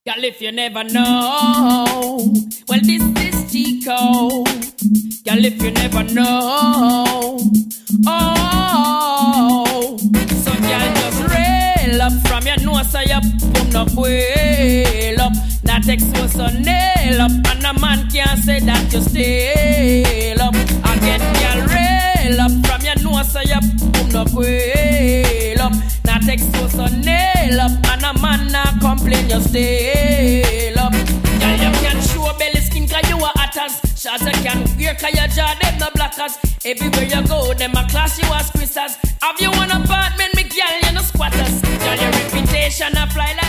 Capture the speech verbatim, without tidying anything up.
Girl, if you never know, well, this is Chico. Girl, if you never know, oh, so girl, just rail up from your nose, so you boom up, wail up. Not expose so nail up, and a man can't say that you stay up. Again, girl, rail up from your nose, so you boom up, wail up. Not expose so nail up, and a man not complain you stay up. Girl, you can show belly skin 'cause you are hotters. Shots you can wear 'cause your jaw them no blockers. Everywhere you go, them a class you as Christmas. Have you one apartment, me girl, you no squatters. Girl, your reputation a fly like